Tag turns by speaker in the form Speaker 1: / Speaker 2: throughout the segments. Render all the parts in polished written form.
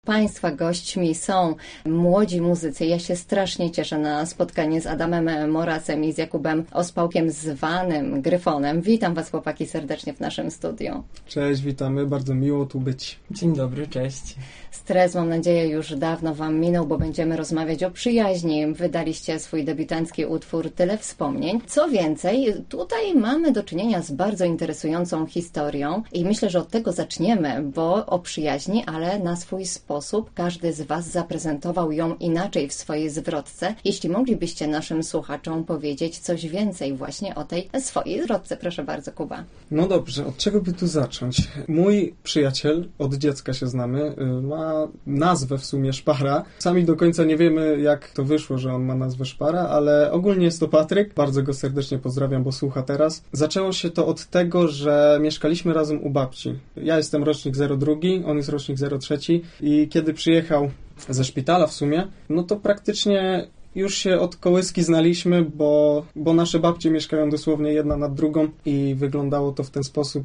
Speaker 1: Państwa gośćmi są młodzi muzycy. Ja się strasznie cieszę na spotkanie z Adamem Morasem i z Jakubem Ospałkiem, zwanym Gryfonem. Witam Was, chłopaki, serdecznie w naszym studiu.
Speaker 2: Cześć, witamy, bardzo miło tu być.
Speaker 3: Dzień dobry, cześć.
Speaker 1: Stres, mam nadzieję, już dawno Wam minął, bo będziemy rozmawiać o przyjaźni. Wydaliście swój debiutancki utwór Tyle Wspomnień. Co więcej, tutaj mamy do czynienia z bardzo interesującą historią i myślę, że od tego zaczniemy, bo o przyjaźni, ale na swój sposób każdy z Was zaprezentował ją inaczej w swojej zwrotce. Jeśli moglibyście naszym słuchaczom powiedzieć coś więcej właśnie o tej swojej zwrotce. Proszę bardzo, Kuba.
Speaker 2: No dobrze, od czego by tu zacząć? Mój przyjaciel, od dziecka się znamy, ma nazwę w sumie Szpara. Sami do końca nie wiemy, jak to wyszło, że on ma nazwę Szpara, ale ogólnie jest to Patryk. Bardzo go serdecznie pozdrawiam, bo słucha teraz. Zaczęło się to od tego, że mieszkaliśmy razem u babci. Ja jestem rocznik 02, on jest rocznik 03 i kiedy przyjechał ze szpitala w sumie, no to praktycznie już się od kołyski znaliśmy, bo nasze babcie mieszkają dosłownie jedna nad drugą i wyglądało to w ten sposób,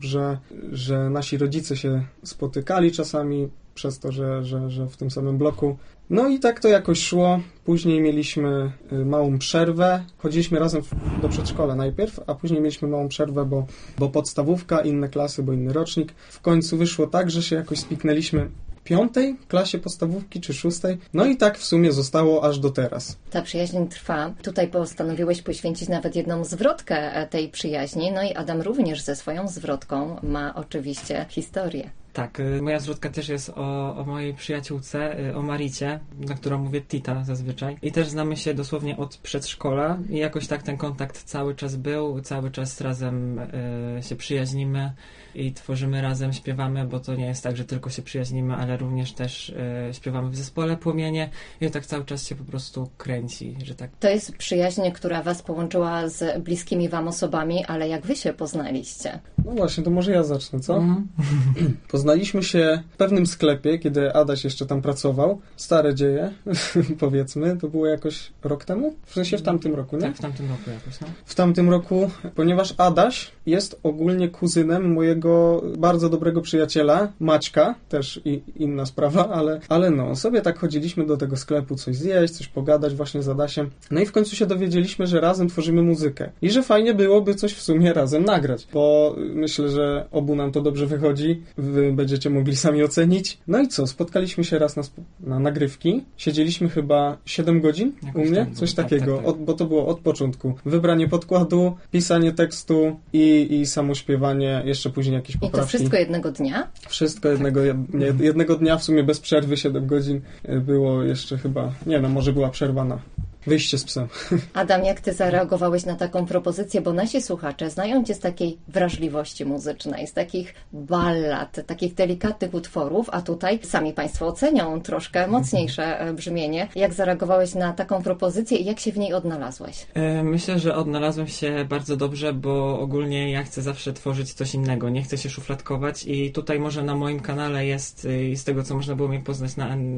Speaker 2: że nasi rodzice się spotykali czasami przez to, że w tym samym bloku. No i tak to jakoś szło. Później mieliśmy małą przerwę. Chodziliśmy razem do przedszkola najpierw, a później mieliśmy małą przerwę, bo podstawówka, inne klasy, bo inny rocznik. W końcu wyszło tak, że się jakoś spiknęliśmy w 5. klasie podstawówki czy 6. No i tak w sumie zostało aż do teraz.
Speaker 1: Ta przyjaźń trwa. Tutaj postanowiłeś poświęcić nawet jedną zwrotkę tej przyjaźni. No i Adam również ze swoją zwrotką ma oczywiście historię.
Speaker 3: Tak, moja zwrotka też jest o mojej przyjaciółce, o Maricie, na którą mówię Tita zazwyczaj. I też znamy się dosłownie od przedszkola i jakoś tak ten kontakt cały czas był, cały czas razem się przyjaźnimy i tworzymy razem, śpiewamy, bo to nie jest tak, że tylko się przyjaźnimy, ale również też śpiewamy w zespole Płomienie i tak cały czas się po prostu kręci, że tak.
Speaker 1: To jest przyjaźń, która Was połączyła z bliskimi Wam osobami, ale jak Wy się poznaliście?
Speaker 2: No właśnie, to może ja zacznę, co? Poznaliśmy się w pewnym sklepie, kiedy Adaś jeszcze tam pracował. Stare dzieje, powiedzmy. To było jakoś rok temu? W sensie w tamtym roku, nie?
Speaker 3: Tak, w tamtym roku jakoś, no.
Speaker 2: W tamtym roku, ponieważ Adaś jest ogólnie kuzynem mojego bardzo dobrego przyjaciela, Maćka, też inna sprawa, ale no, sobie tak chodziliśmy do tego sklepu coś zjeść, coś pogadać właśnie z Adasiem. No i w końcu się dowiedzieliśmy, że razem tworzymy muzykę. I że fajnie byłoby coś w sumie razem nagrać, bo myślę, że obu nam to dobrze wychodzi. Wy będziecie mogli sami ocenić. No i co? Spotkaliśmy się raz na nagrywki. Siedzieliśmy chyba 7 godzin u mnie. Coś takiego. Tak. Bo to było od początku. Wybranie podkładu, pisanie tekstu i samo śpiewanie. Jeszcze później jakieś poprawki.
Speaker 1: I to wszystko jednego dnia?
Speaker 2: Wszystko jednego dnia, w sumie bez przerwy, 7 godzin. Było jeszcze chyba, nie no, może była przerwa na wyjście z psem.
Speaker 1: Adam, jak Ty zareagowałeś na taką propozycję? Bo nasi słuchacze znają Cię z takiej wrażliwości muzycznej, z takich ballad, takich delikatnych utworów, a tutaj sami Państwo ocenią troszkę mocniejsze brzmienie. Jak zareagowałeś na taką propozycję i jak się w niej odnalazłeś?
Speaker 3: Myślę, że odnalazłem się bardzo dobrze, bo ogólnie ja chcę zawsze tworzyć coś innego. Nie chcę się szufladkować i tutaj może na moim kanale jest, z tego co można było mnie poznać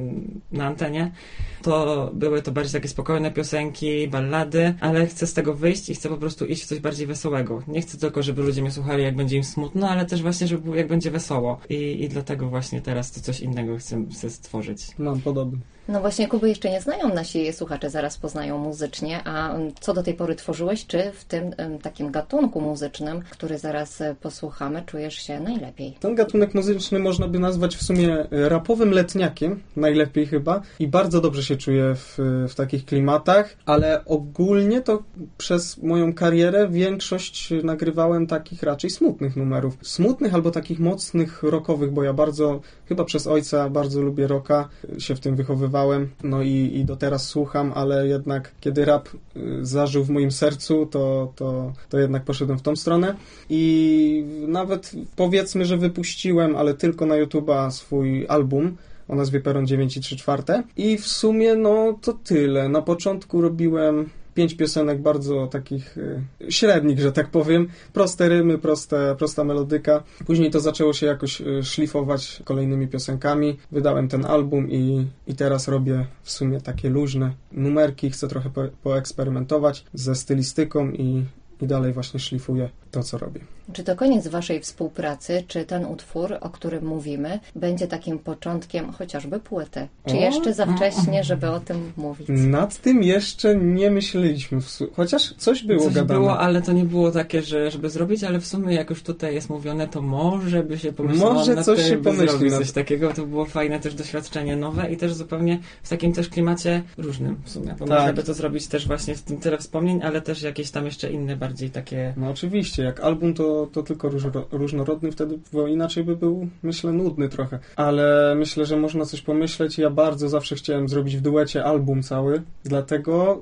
Speaker 3: na antenie, to były to bardziej takie spokojne piosenki, ballady, ale chcę z tego wyjść i chcę po prostu iść w coś bardziej wesołego. Nie chcę tylko, żeby ludzie mnie słuchali, jak będzie im smutno, ale też właśnie, żeby jak będzie wesoło. I dlatego właśnie teraz to coś innego chcę stworzyć.
Speaker 2: Mam podobnie.
Speaker 1: No właśnie, Kuby jeszcze nie znają nasi słuchacze, zaraz poznają muzycznie, a co do tej pory tworzyłeś, czy w tym takim gatunku muzycznym, który zaraz posłuchamy, czujesz się najlepiej?
Speaker 2: Ten gatunek muzyczny można by nazwać w sumie rapowym letniakiem, najlepiej chyba, i bardzo dobrze się czuję w takich klimatach, ale ogólnie to przez moją karierę większość nagrywałem takich raczej smutnych numerów. Smutnych albo takich mocnych rockowych, bo ja chyba przez ojca bardzo lubię rocka, się w tym wychowywałem. No i do teraz słucham, ale jednak kiedy rap zażył w moim sercu, to jednak poszedłem w tą stronę i nawet powiedzmy, że wypuściłem, ale tylko na YouTube'a swój album o nazwie Peron 9 i 3/4 i w sumie no to tyle. Na początku robiłem 5 piosenek bardzo takich średnich, że tak powiem. Proste rymy, prosta melodyka. Później to zaczęło się jakoś szlifować kolejnymi piosenkami. Wydałem ten album i teraz robię w sumie takie luźne numerki. Chcę trochę poeksperymentować ze stylistyką i dalej właśnie szlifuję to, co robię.
Speaker 1: Czy to koniec waszej współpracy, czy ten utwór, o którym mówimy, będzie takim początkiem chociażby płyty? Czy jeszcze za wcześnie, żeby o tym mówić?
Speaker 2: Nad tym jeszcze nie myśleliśmy, chociaż coś było gadane.
Speaker 3: Było, ale to nie było takie, żeby zrobić, ale w sumie jak już tutaj jest mówione, to może by się pomyślało
Speaker 2: Może
Speaker 3: nad
Speaker 2: coś
Speaker 3: tym,
Speaker 2: się
Speaker 3: by
Speaker 2: pomyśli
Speaker 3: zrobić
Speaker 2: nad-
Speaker 3: coś takiego. To było fajne też doświadczenie nowe i też zupełnie w takim też klimacie różnym w sumie, bo
Speaker 2: Tak.
Speaker 3: można by to zrobić też właśnie w tym tyle wspomnień, ale też jakieś tam jeszcze inne, bardziej takie...
Speaker 2: No oczywiście, jak album to tylko różnorodny, wtedy bo inaczej by był, myślę, nudny trochę. Ale myślę, że można coś pomyśleć. Ja bardzo zawsze chciałem zrobić w duecie album cały, dlatego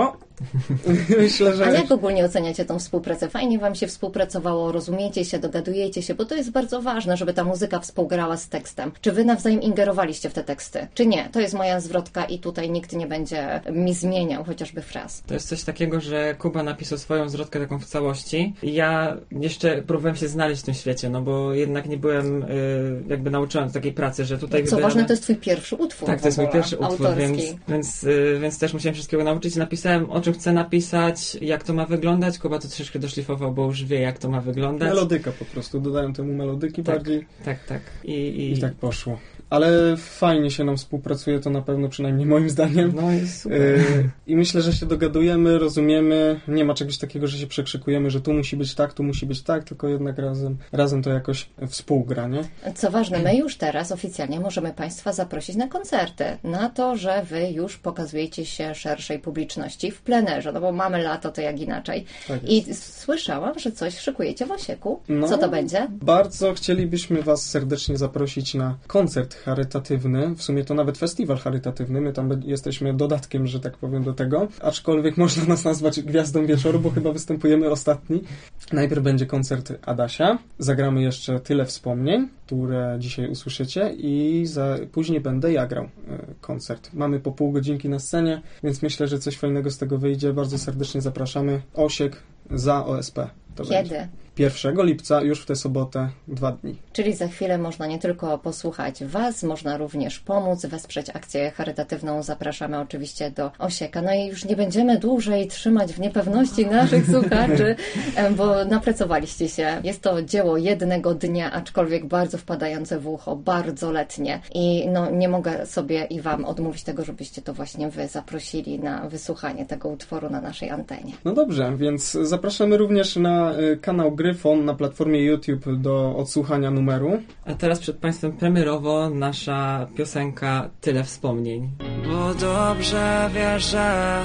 Speaker 2: myślę, że...
Speaker 1: A jak ogólnie oceniacie tą współpracę? Fajnie wam się współpracowało, rozumiecie się, dogadujecie się, bo to jest bardzo ważne, żeby ta muzyka współgrała z tekstem. Czy wy nawzajem ingerowaliście w te teksty? Czy nie? To jest moja zwrotka i tutaj nikt nie będzie mi zmieniał chociażby fraz.
Speaker 3: To jest coś takiego, że Kuba napisał swoją zwrotkę taką w całości i ja jeszcze próbowałem się znaleźć w tym świecie, no bo jednak nie byłem jakby nauczony takiej pracy, że tutaj
Speaker 1: Co ważne, to jest twój pierwszy utwór.
Speaker 3: Tak, to jest mój pierwszy utwór,
Speaker 1: autorski.
Speaker 3: więc też musiałem wszystkiego nauczyć. Napisałem, o czym chcę napisać, jak to ma wyglądać. Kuba to troszeczkę doszlifował, bo już wie, jak to ma wyglądać.
Speaker 2: Melodyka po prostu, dodałem temu melodyki
Speaker 3: Tak,
Speaker 2: bardziej.
Speaker 3: Tak.
Speaker 2: I tak poszło. Ale fajnie się nam współpracuje, to na pewno, przynajmniej moim zdaniem.
Speaker 3: No jest super.
Speaker 2: I myślę, że się dogadujemy, rozumiemy. Nie ma czegoś takiego, że się przekrzykujemy, że tu musi być tak, tu musi być tak, tylko jednak razem to jakoś współgra, nie?
Speaker 1: Co ważne, my już teraz oficjalnie możemy Państwa zaprosić na koncerty, na to, że Wy już pokazujecie się szerszej publiczności w plenerze, no bo mamy lato, to jak inaczej.
Speaker 2: Tak
Speaker 1: I słyszałam, że coś szykujecie w Osieku.
Speaker 2: No.
Speaker 1: Co to będzie?
Speaker 2: Bardzo chcielibyśmy Was serdecznie zaprosić na koncert charytatywny, w sumie to nawet festiwal charytatywny, my tam jesteśmy dodatkiem, że tak powiem, do tego, aczkolwiek można nas nazwać gwiazdą wieczoru, bo chyba występujemy ostatni. Najpierw będzie koncert Adasia, zagramy jeszcze tyle wspomnień, które dzisiaj usłyszycie i później będę ja grał koncert. Mamy po pół godzinki na scenie, więc myślę, że coś fajnego z tego wyjdzie. Bardzo serdecznie zapraszamy. Osiek za OSP. To
Speaker 1: Kiedy?
Speaker 2: będzie 1 lipca, już w tę sobotę, 2 dni.
Speaker 1: Czyli za chwilę można nie tylko posłuchać Was, można również pomóc, wesprzeć akcję charytatywną. Zapraszamy oczywiście do Osieka. No i już nie będziemy dłużej trzymać w niepewności naszych słuchaczy, bo napracowaliście się. Jest to dzieło jednego dnia, aczkolwiek bardzo wpadające w ucho, bardzo letnie. I no, nie mogę sobie i Wam odmówić tego, żebyście to właśnie Wy zaprosili na wysłuchanie tego utworu na naszej antenie.
Speaker 2: No dobrze, więc zapraszamy również na kanał Gryfon na platformie YouTube do odsłuchania numeru.
Speaker 3: A teraz przed Państwem premierowo nasza piosenka Tyle wspomnień.
Speaker 4: Bo dobrze wiesz, że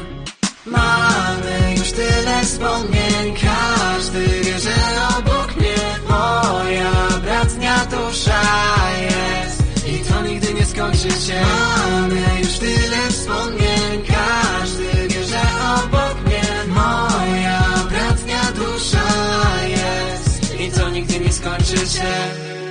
Speaker 4: mamy już tyle wspomnień. Każdy wie, że obok mnie moja bratnia dusza jest i to nigdy nie skończy się. Mamy już tyle wspomnień. Każdy wie, że obok mnie moja bratnia dusza jest i to nigdy nie skończy się.